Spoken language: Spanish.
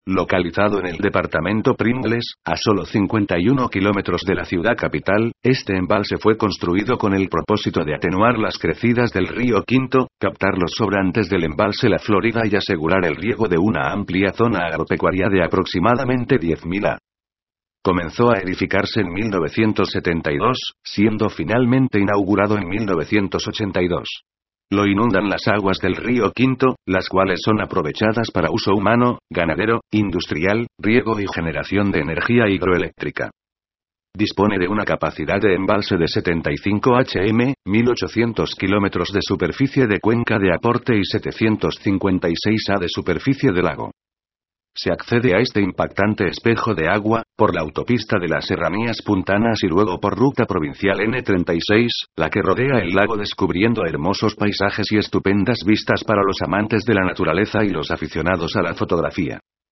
Localizado en el departamento Pringles, a solo 51 kilómetros de la ciudad capital, este embalse fue construido con el propósito de atenuar las crecidas del río Quinto, captar los sobrantes del embalse La Florida y asegurar el riego de una amplia zona agropecuaria de aproximadamente 10.000 ha. Comenzó a edificarse en 1972, siendo finalmente inaugurado en 1982. Lo inundan las aguas del río Quinto, las cuales son aprovechadas para uso humano, ganadero, industrial, riego y generación de energía hidroeléctrica. Dispone de una capacidad de embalse de 75 hm, 1800 kilómetros de superficie de cuenca de aporte y 756 ha de superficie de lago. Se accede a este impactante espejo de agua, por la autopista de las Serranías Puntanas y luego por ruta provincial N36, la que rodea el lago descubriendo hermosos paisajes y estupendas vistas para los amantes de la naturaleza y los aficionados a la fotografía.